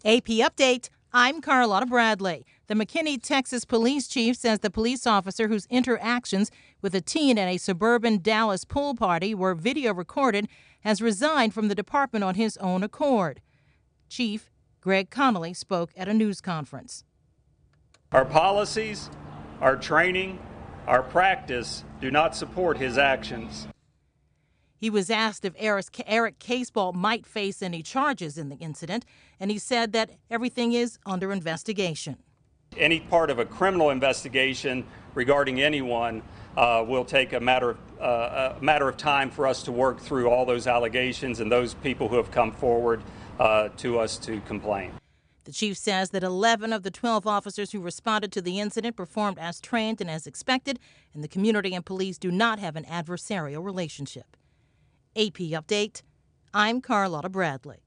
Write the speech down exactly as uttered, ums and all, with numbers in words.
A P Update, I'm Carlotta Bradley. The McKinney, Texas police chief says the police officer whose interactions with a teen at a suburban Dallas pool party were video recorded has resigned from the department on his own accord. Chief Greg Connolly spoke at a news conference. Our policies, our training, our practice do not support his actions. He was asked if Eric Caseball might face any charges in the incident, and he said that everything is under investigation. Any part of a criminal investigation regarding anyone uh, will take a matter of uh, a matter of time for us to work through all those allegations and those people who have come forward uh, to us to complain. The chief says that eleven of the twelve officers who responded to the incident performed as trained and as expected, and the community and police do not have an adversarial relationship. A P Update, I'm Carlotta Bradley.